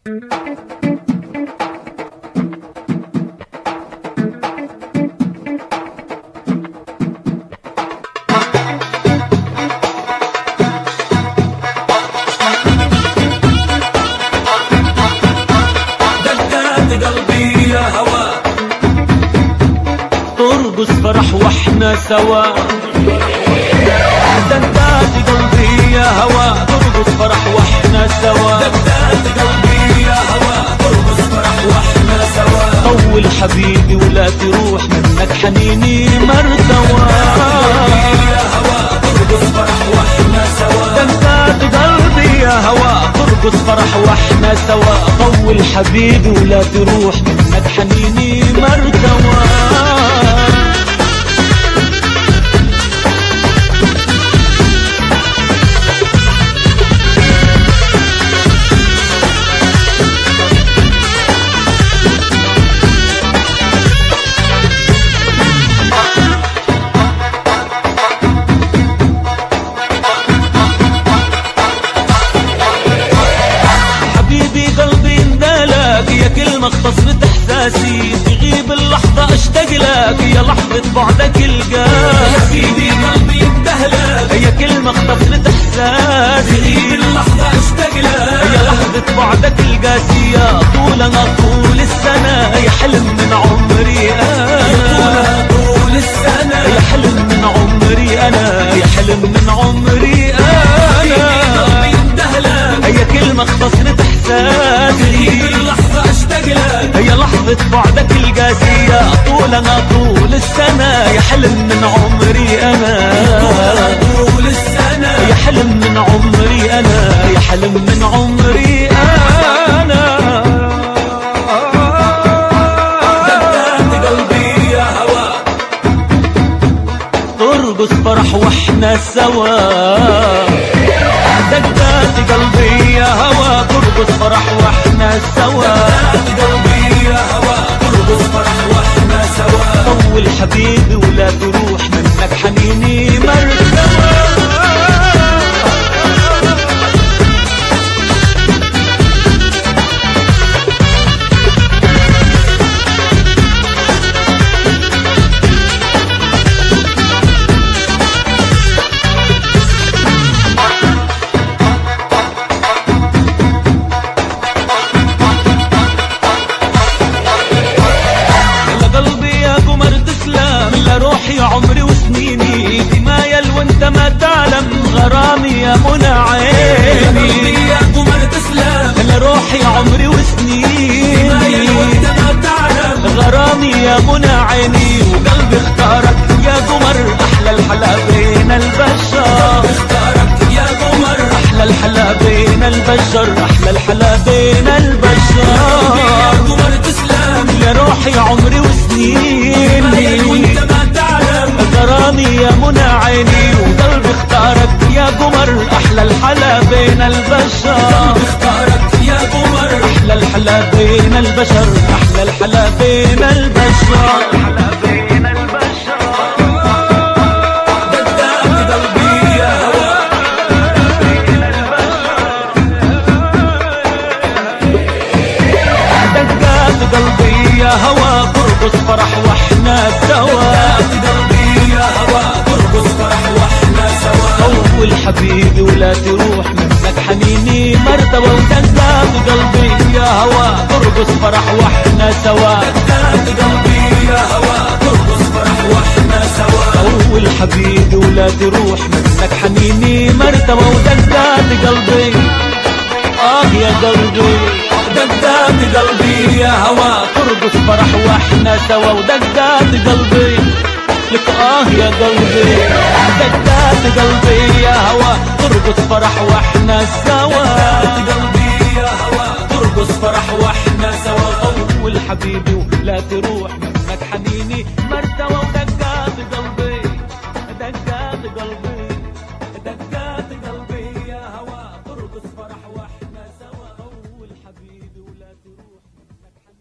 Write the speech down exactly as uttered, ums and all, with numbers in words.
ترقص فرح واحنا سوا، دقات قلبي يا هوا ترقص فرح واحنا سوا، دقات قلبي يا هوا ترقص فرح واحنا سوا. طول حبيبي ولا تروح منك حنيني مرتوى، يا هوا ترقص فرح واحنا سوا، دقات قلبي يا هوا ترقص فرح واحنا سوا. طول حبيبي ولا تروح منك حنيني مرتوى. اختصرت احساسي تغيب اللحظة اشتاق لك، يا لحظة بعدك القاسي يا سيدي قلبي اندهلك، يا كلمة اختصرت احساسي تغيب اللحظة اشتاق لك، يا لحظة بعدك القاسي. يا طول انا طول السنة يا حلم من عمري انا، طول السنة يا حلم من عمري انا، يا حلم من عمري انا. قلبي اندهلك، يا كلمة اختصرت احساسي تغيب اللحظة اشتاق لك، يا لحظة بعدك القاسية. طول انا طول السنة يا حلم من عمري انا، طول السنة يا حلم من عمري انا، يا حلم من عمري انا. دقات قلبي يا هوا ترقص فرح واحنا سوا، دقات قلبي يا هوا ترقص فرح واحنا سوا، دقات قلبي يا هوا ترقص فرح واحنا سوا. طول حبيبي ولا تروح منك حنيني مرتوى. يا عمري وسنيني دمايل وانت ما تعلم، غرامي يا منى عيني يا قمر تسلم، لروحي عمري وسنيني دمايل وانت ما تعلم، غرامي يا منى عيني. وقلبي اختارك يا قمر احلى الحلا بين البشر، اختارك يا قمر احلى الحلا بين البشر، احلى الحلا بين البشر. يا قمر تسلم، لروحي عمري وسنيني دمايل وانت ما تعلم، غرامي يا منى عيني. وقلبي اختارك يا قمر احلى الحلا بين البشر، اختارك يا قمر احلى الحلا بين البشر، احلى الحلا بين البشر، الحلا بين البشر. دقات قلبي يا هوا دقات قلبي يا هوا ترقص فرح واحنا سوا، دقات قلبي يا هوا ترقص فرح واحنا سوا. طول حبيبي ولا تروح منك حنيني مرتوى. ودقات قلبي يا هوا ترقص فرح واحنا سوا، دقات قلبي يا هوا ترقص فرح واحنا سوا. طول حبيبي ولا تروح منك حنيني مرتوى. ودقات قلبي اه يا قلبي، دقات قلبي يا هوا ترقص فرح واحنا سوا. ودقات قلبي لك اه يا قلبي، دقات قلبي يا هوا ترقص فرح واحنا سوا، دقات قلبي يا هوا ترقص فرح واحنا سوا. طول حبيبي ولا تروح منك حنيني مرتوى.